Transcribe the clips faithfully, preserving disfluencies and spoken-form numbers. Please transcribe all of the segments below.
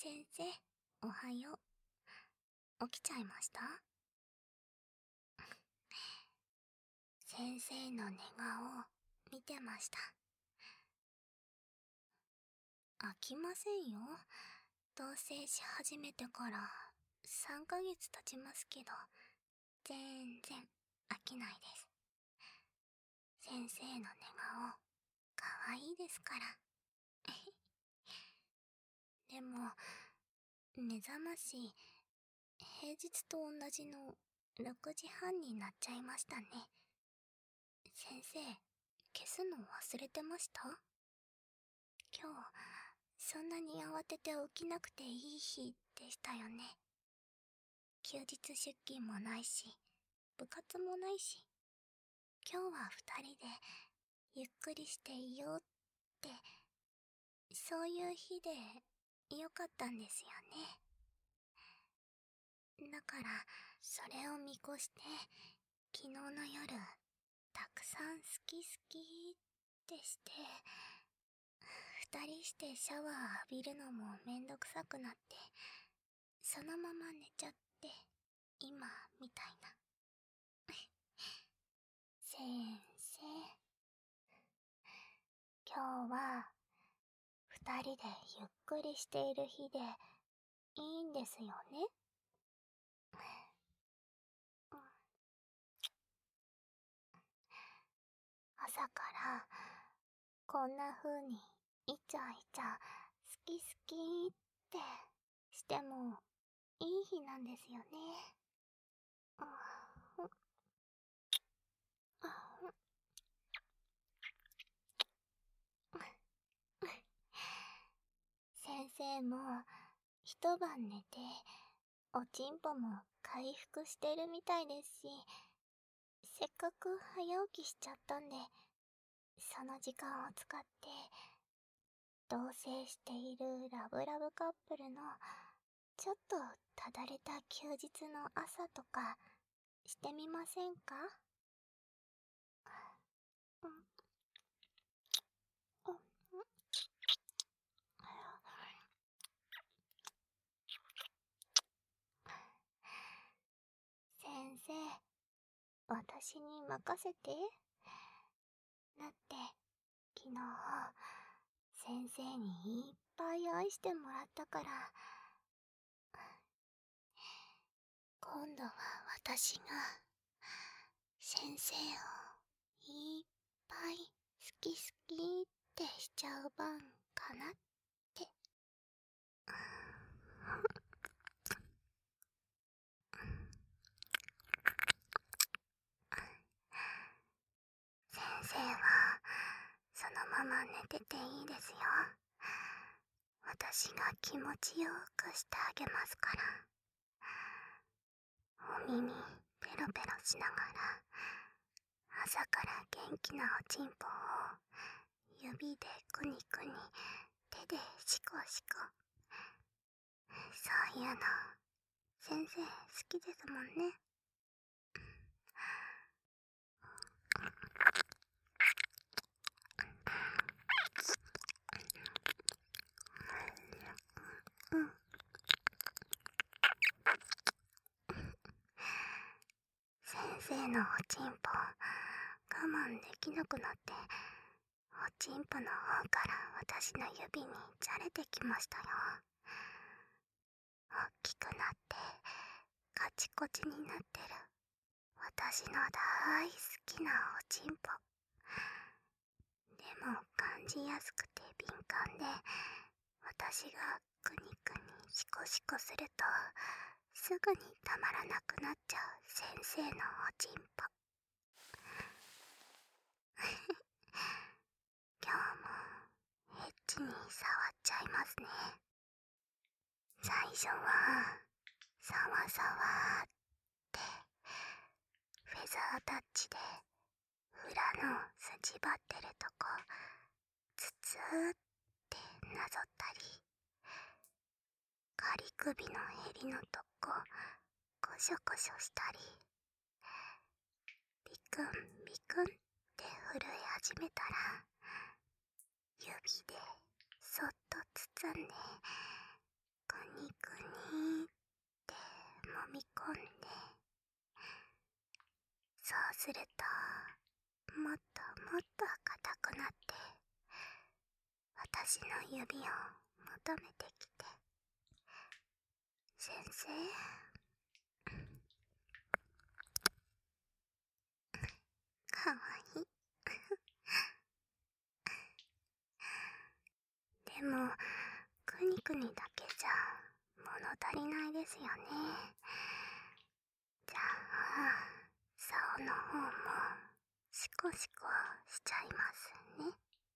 先生、おはよう。起きちゃいました？先生の寝顔見てました。飽きませんよ。同棲し始めてからさんかげつ経ちますけど、全然飽きないです。先生の寝顔、かわいいですから。でも、目覚まし、平日と同じのろくじはんになっちゃいましたね。先生、消すの忘れてました？今日、そんなに慌てて起きなくていい日でしたよね。休日出勤もないし、部活もないし、今日は二人でゆっくりしていようって、そういう日でよかったんですよね。だから、それを見越して、昨日の夜、たくさん好き好きってして、二人してシャワー浴びるのもめんどくさくなって、そのまま寝ちゃって、今みたいな。先生、今日は二人でゆっくりしている日でいいんですよね？朝からこんな風にイチャイチャ好き好きってしてもいい日なんですよね。先生も一晩寝ておちんぽも回復してるみたいですし、せっかく早起きしちゃったんで、その時間を使って同棲しているラブラブカップルのちょっとただれた休日の朝とかしてみませんか？うんうん先生、私に任せて。だって、昨日、先生にいっぱい愛してもらったから、今度は私が、先生をいっぱい好き好きってしちゃう番かなって。先生は、そのまま寝てていいですよ。私が気持ちよくしてあげますから。お耳ペロペロしながら、朝から元気なおちんぽを指でくにくに、手でシコシコ。そういうの先生好きですもんね。うん。先生のおちんぽ我慢できなくなって、おちんぽの方から私の指にじゃれてきましたよ。大きくなってカチコチになってる私の大好きなおちんぽ。でも感じやすくて敏感で、私がクニクニシコシコするとすぐにたまらなくなっちゃう先生のおちんぽ。今日もエッチに触っちゃいますね。最初はサワサワってフェザータッチで裏の筋張ってるとこツツーってなぞったり、仮首の襟のとこコショコショしたり、ビクンビクンって震え始めたら、指でそっと包んで、 くにくにって揉み込んで、そうするともっともっと硬くなって、私の指を求めてきて、先生、かわいい。でもくにくにだけじゃ物足りないですよね。じゃあ竿の方もシコシコしちゃいますね。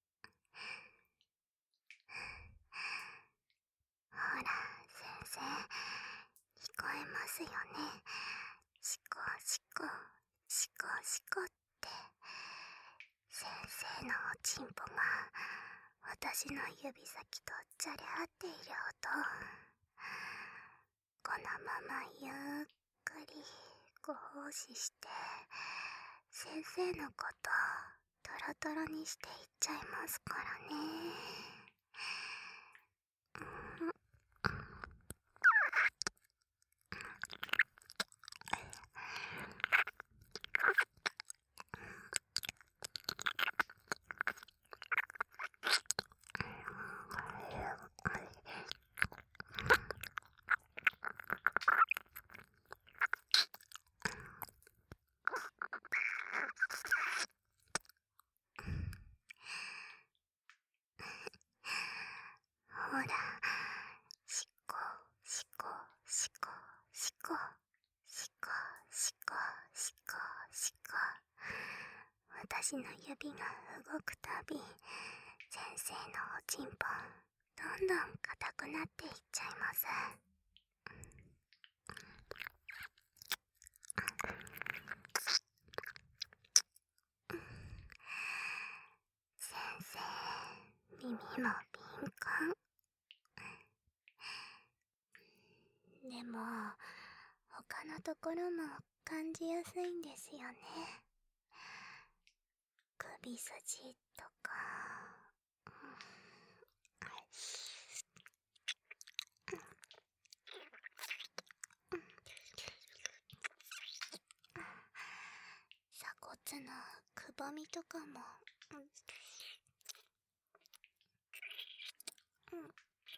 ほら先生、聞こえますよね。シコシコシコシコって先生のおちんぽが私の指先とじゃれ合っている音。このままゆっくりご奉仕して先生のことトロトロにしていっちゃいますからね。うん、ほら、しこしこしこしこしこしこしこしこ、私の指が動くたび先生のおちんぽどんどん硬くなっていっちゃいます。先生、耳も敏感。でも他のところも感じやすいんですよね。首筋とか、鎖骨のくぼみとかも、うん、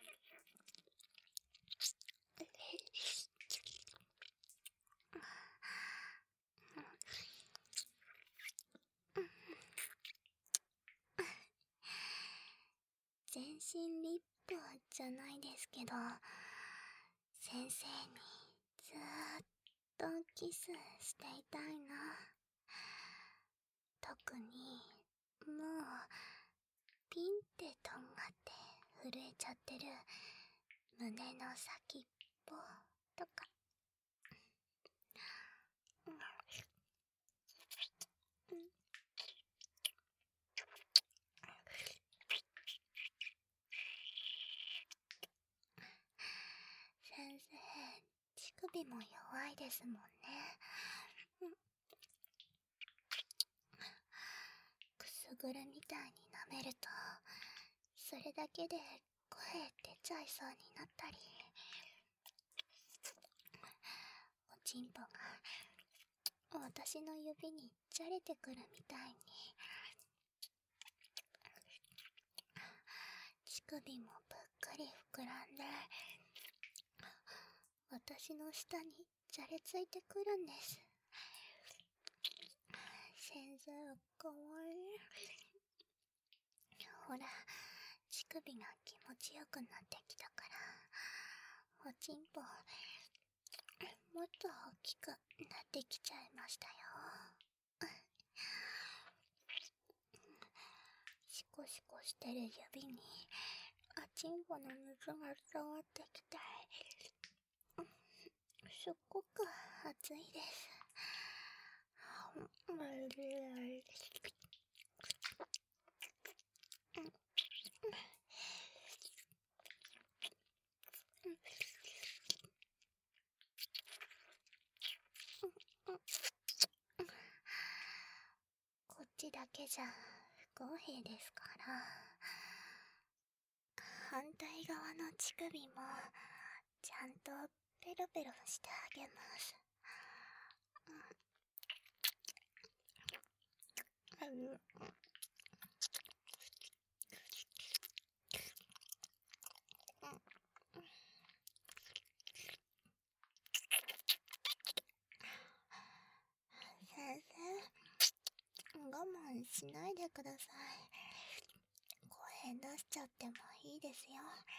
全身リップじゃないですけど、先生にずーっとキスしていたいな。特にもうピンってとんがって震えちゃってる胸の先っぽとか、うん、先生、乳首も弱いですもんね。うん、くすぐるみたいに舐めるとそれだけで声出ちゃいそうになったり、おちんぽが私の指にじゃれてくるみたいに、乳首もぷっくり膨らんで私の下にじゃれついてくるんです。先生かわいい。ほら、乳首が気持ちよくなってきたから、おちんぽもっと大きくなってきちゃいましたよ。シコシコしてる指におちんぽの水が伝わってきて、すっごく熱いです。こっちだけじゃ不公平ですから、反対側の乳首もちゃんとペロペロしてあげます。先生、我慢しないでください。声出しちゃってもいいですよ。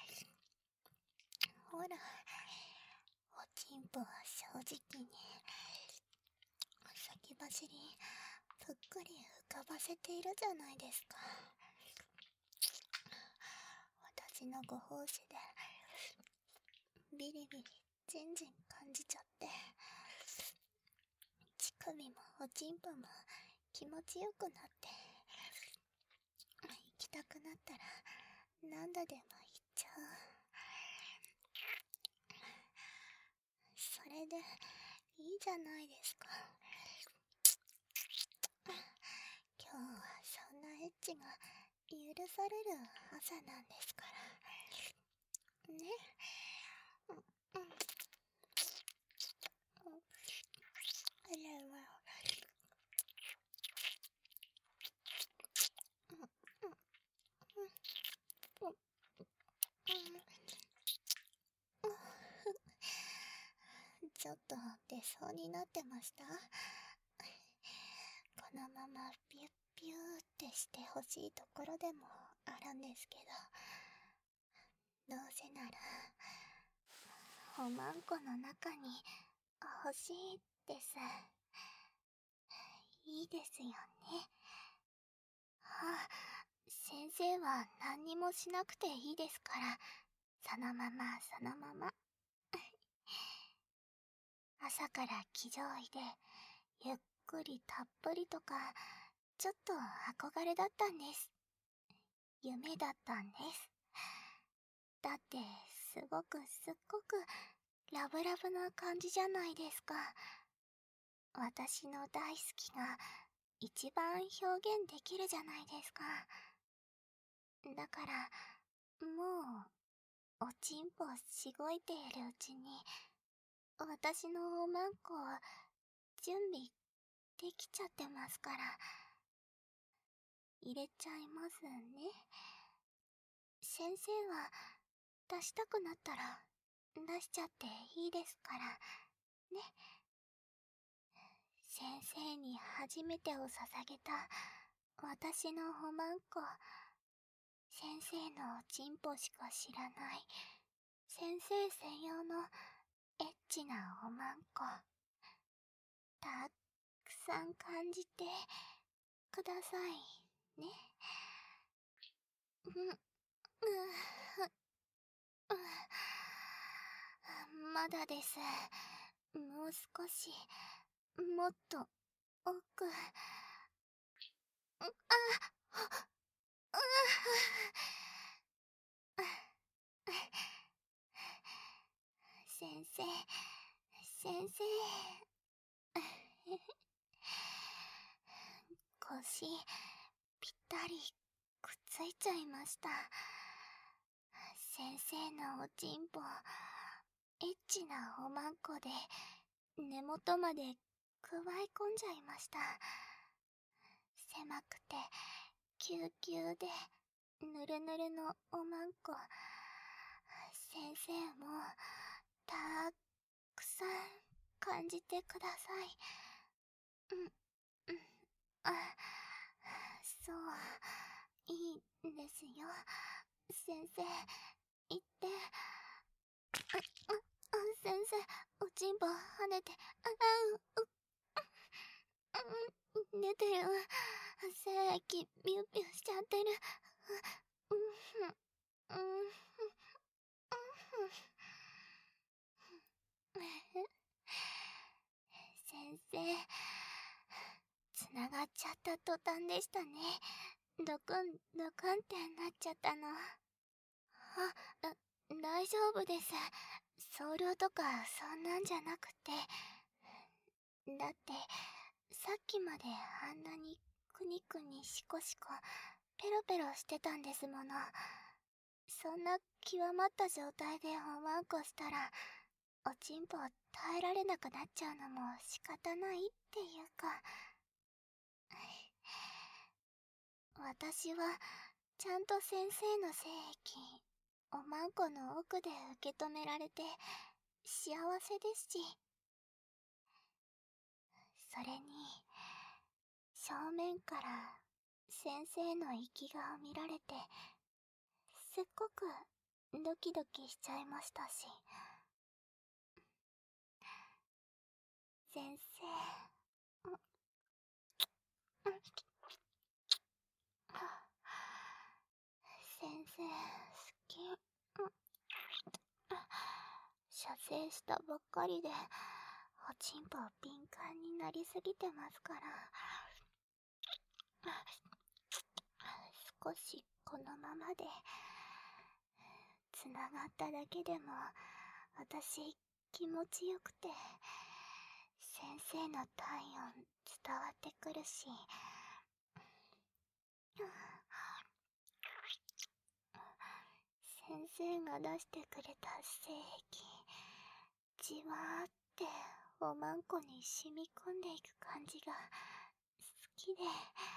ほら、おちんぽは正直に先走りぷっくり浮かばせているじゃないですか。私のご奉仕でビリビリジンジン感じちゃって、乳首もおちんぽも気持ちよくなって、行きたくなったら何度でも行っちゃう。それでいいじゃないですか。今日はそんなエッチが許される朝なんですからね。うんうん。あれはちょっと出そうになってました。このままピュッピューってしてほしいところでもあるんですけど、どうせならおまんこの中に欲しいです。いいですよね。あ、先生は何にもしなくていいですから、そのままそのまま。朝から騎乗位でゆっくりたっぷりとか、ちょっと憧れだったんです。夢だったんです。だってすごくすっごくラブラブな感じじゃないですか。私の大好きが一番表現できるじゃないですか。だからもうおちんぽしごいているうちに私のおまんこ準備できちゃってますから、入れちゃいますね。先生は出したくなったら出しちゃっていいですからね。先生に初めてを捧げた私のおまんこ、先生のおちんぽしか知らない先生専用のエッチなおまんこ、たくさん感じてくださいね。うん、ううまだです。もう少し、もっと奥。あ、先生、先生。腰、ぴったりくっついちゃいました。先生のおちんぽ、エッチなおまんこで根元までくわえ込んじゃいました。狭くてキューキューでぬるぬるのおまんこ、先生もたくさん感じてください。うん、うん、あ、そう、いいんですよ。先生、言って。あ、あ、あ、先生、おちんぽ跳ねて、あ、あ、う、う、うん、出てる。精液、ビュービューしちゃってる。うん、うん、うん、先生、つながっちゃった途端でしたね。ドクン、ドクンってなっちゃったの。あ、大丈夫です。総量とかそんなんじゃなくて。だって、さっきまであんなにくにくにしこしこペロペロしてたんですもの。 そんな極まった状態でおまんこしたら、おちんぽ耐えられなくなっちゃうのも仕方ないっていうか。私はちゃんと先生の精液おまんこの奥で受け止められて幸せですし、それに正面から先生の生き顔見られてすっごくドキドキしちゃいましたし。先生、うんうん、先生好き、うん、射精したばっかりでおちんぽ敏感になりすぎてますから、少しこのままでつながっただけでも私気持ちよくて、先生の体温伝わってくるし、先生が出してくれた精液じわーっておまんこに染み込んでいく感じが好きで。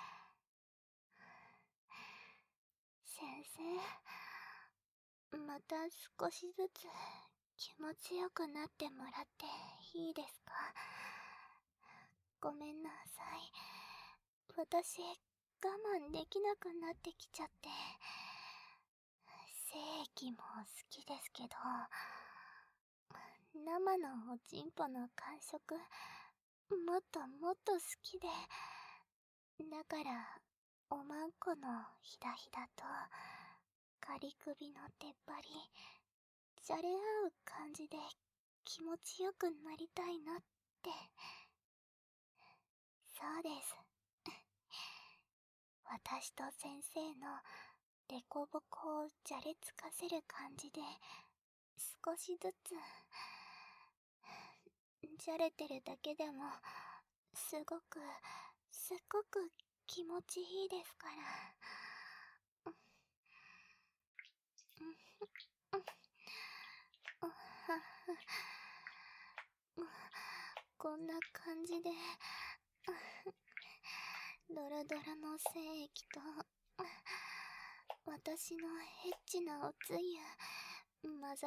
先生、また少しずつ気持ちよくなってもらっていいですか？ごめんなさい。私、我慢できなくなってきちゃって。精液も好きですけど、生のおちんぽの感触、もっともっと好きで。だから、おまんこのひだひだと、仮首の出っ張り、じゃれ合う感じで気持ちよくなりたいなって。そうです。私と先生のデコボコをじゃれつかせる感じで、少しずつ、じゃれてるだけでも、すごく、すっごく気持ちいいですから。こんな感じで、ドロドロの精液と、私のエッチなおつゆ、混ざって、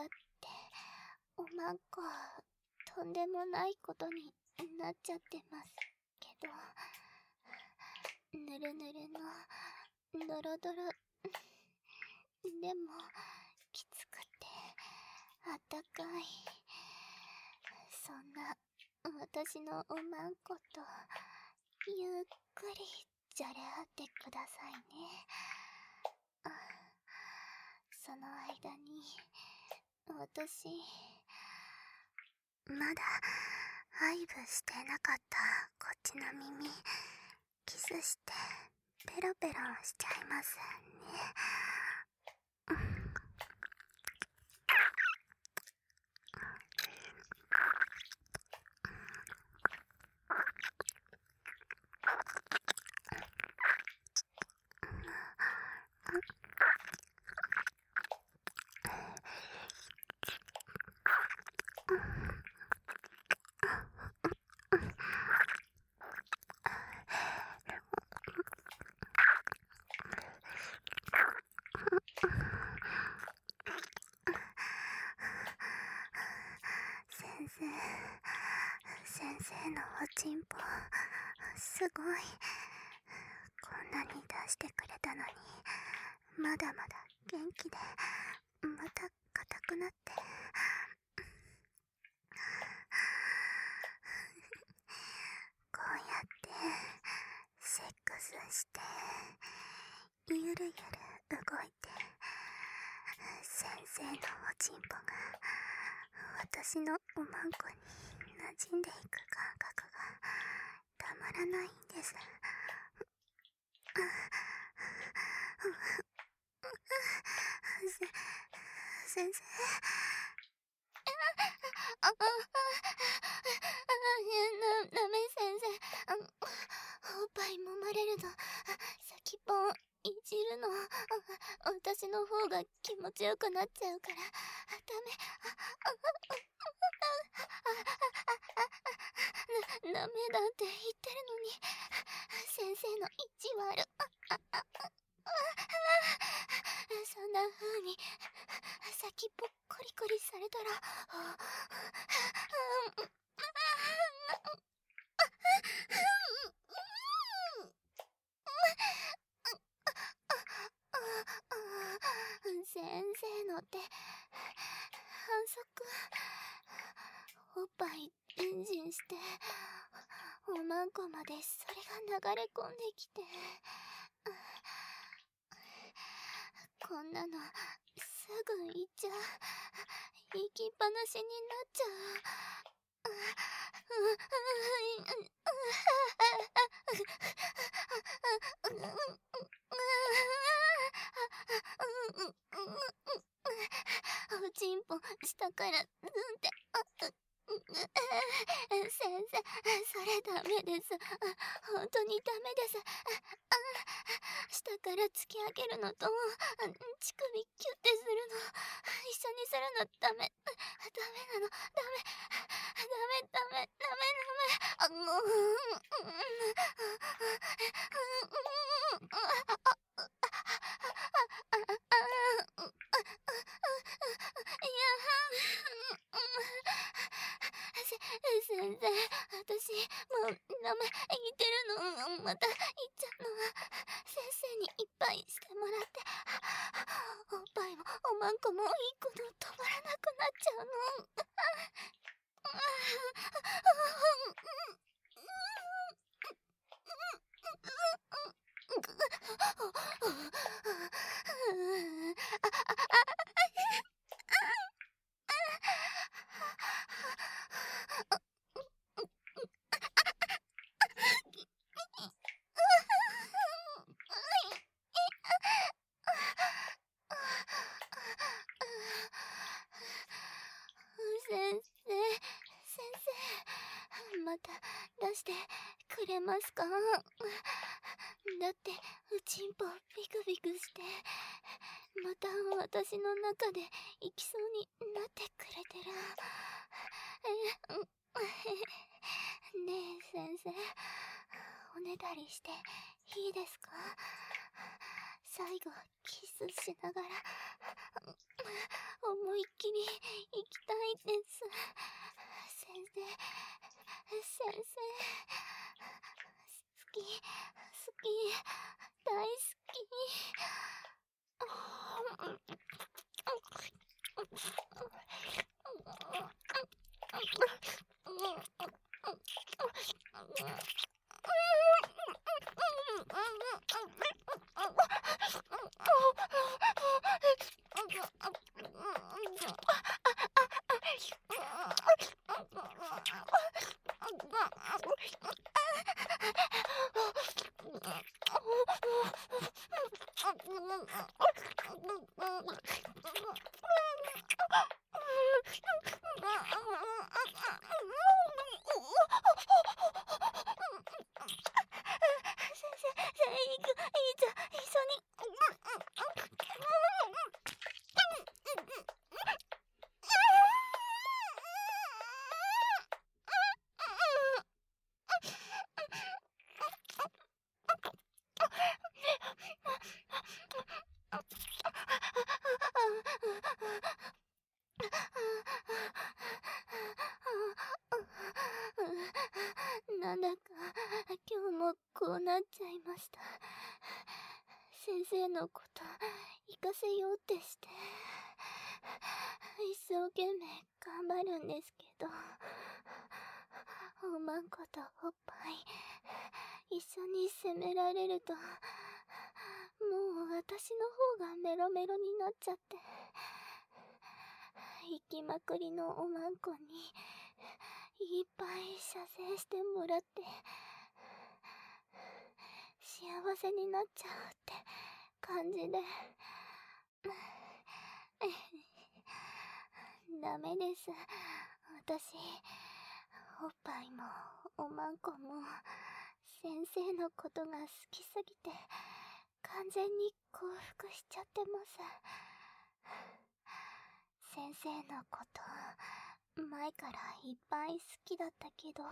おまんこ、とんでもないことになっちゃってますけど、ぬるぬるの、ドロドロ、でも、きつくて、あったかい。そんな、私のおまんこと、ゆっくりじゃれ合ってくださいね。その間に、私、まだ、愛撫してなかったこっちの耳、キスして、ペロペロしちゃいますね。先生、先生のおちんぽ、すごい。こんなに出してくれたのに、まだまだ元気で、また硬くなって。こうやって、セックスして、ゆるゆる動いて、先生のおちんぽが、私のおまんこに馴染んでいく感覚がたまらないんです。先生、あ、あ、あ、な、なめ先生、おっぱい揉まれるの、先っぽいじるるの。私の方が気持ちよくなっちゃうからダメ。ダメだって言ってるのに先生の意地悪。そんな風に先ぽっこりこりされたら先生の手反則。おっぱいエンジンしておまんこまでそれが流れ込んできて、こんなのすぐ行っちゃう。行きっぱなしになっちゃう。おちんぽ下からうんって先生、それダメです。本当にダメです。下から突き上げるのと乳首キュッてするの一緒にするのダメ。ダメなの。ダメダメダメダメダメ。あの先生、私もうダメ。言ってるのまた言っちゃうの。先生にいっぱいしてもらっておっぱいもおまんこもいい子の止まらなくなっちゃうの。先生、先生、また出してくれますか？だってうちんぽビクビクしてまた私の中で行きそうになってくれてる。ねえ先生、おねだりしていいですか？最後キスしながら思いっきり行きたいです。先生、先生、好き、好き、大好き。なんだか今日もこうなっちゃいました。先生のこと行かせようってして一生懸命頑張るんですけど、おまんことおっぱい一緒に責められるともう私の方がメロメロになっちゃって、行きまくりのおまんこにいっぱい射精してもらって幸せになっちゃうって感じでダメです。私おっぱいもおまんこも先生のことが好きすぎて完全に降伏しちゃってます。先生のこと、前からいっぱい好きだったけど、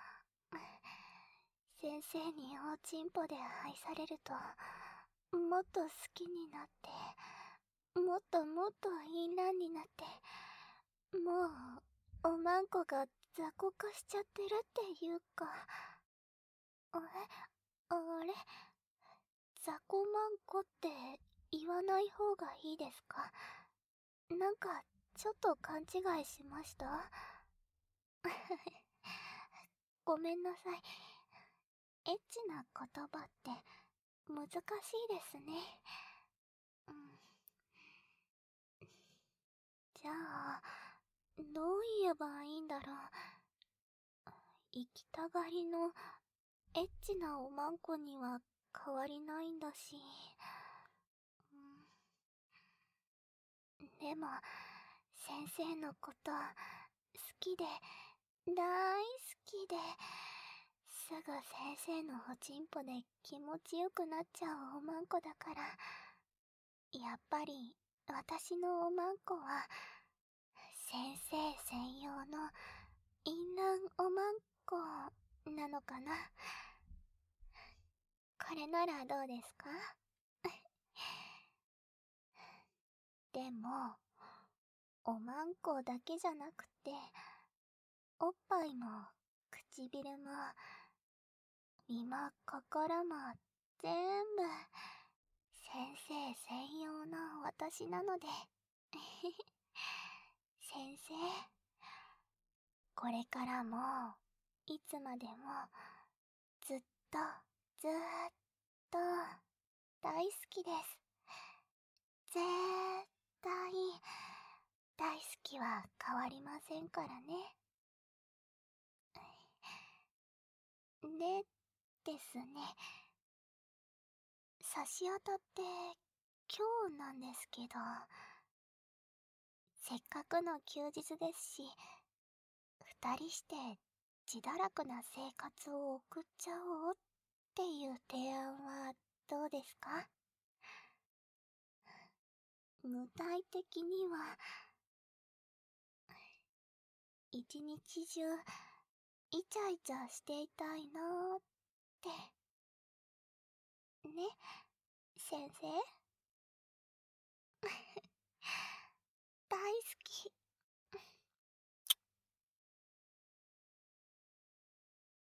先生に大チンポで愛されると、もっと好きになって、もっともっと淫乱になって、もう、おまんこが雑魚化しちゃってるっていうか、あれあれ雑魚まんこって言わない方がいいですか？なんか、ちょっと勘違いしましたごめんなさい。エッチな言葉って難しいですね。うん。じゃあ、どう言えばいいんだろう。行きたがりのエッチなおまんこには変わりないんだし。うん、でも、先生のこと好きで、大好きで、すぐ先生のおちんぽで気持ちよくなっちゃうおまんこだから、やっぱり私のおまんこは先生専用の淫乱おまんこなのかな。これならどうですか？でも、おまんこだけじゃなくて、おっぱいも唇も身も心も全部先生専用の私なので先生、これからもいつまでもずっとずーっと大好きです。絶対大好きは変わりませんからね。でですね、差し当たって今日なんですけど、せっかくの休日ですし、二人して自堕落な生活を送っちゃおうっていう提案はどうですか？具体的には、一日中イチャイチャしていたいなーって。ね、先生？